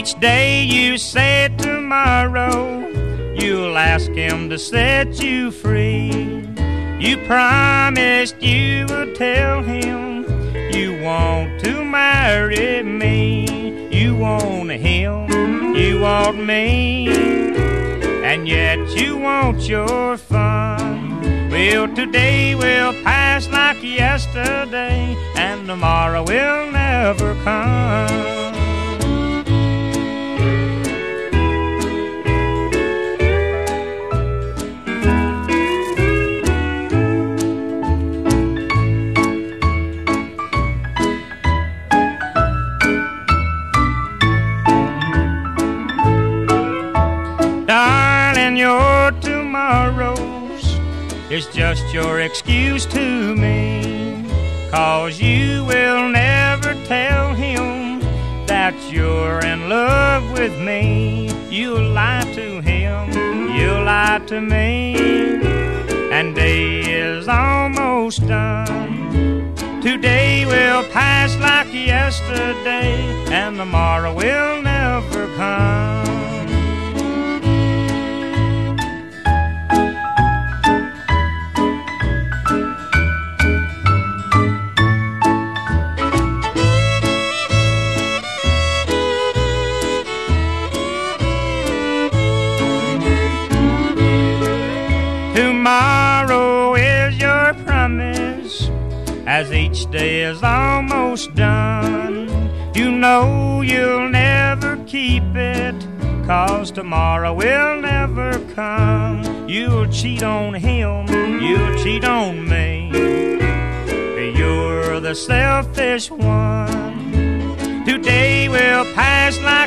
Each day you say tomorrow you'll ask him to set you free. You promised you would tell him you want to marry me. You want him, you want me, and yet you want your fun. Well, today will pass like yesterday, and tomorrow will never come. Darling, your tomorrows is just your excuse to me, 'cause you will never tell him that you're in love with me. You'll lie to him, you'll lie to me, and day is almost done. Today will pass like yesterday, and tomorrow will never come. Tomorrow is your promise, as each day is almost done. You know you'll never keep it, 'cause tomorrow will never come. You'll cheat on him, you'll cheat on me. You're the selfish one. Today will pass like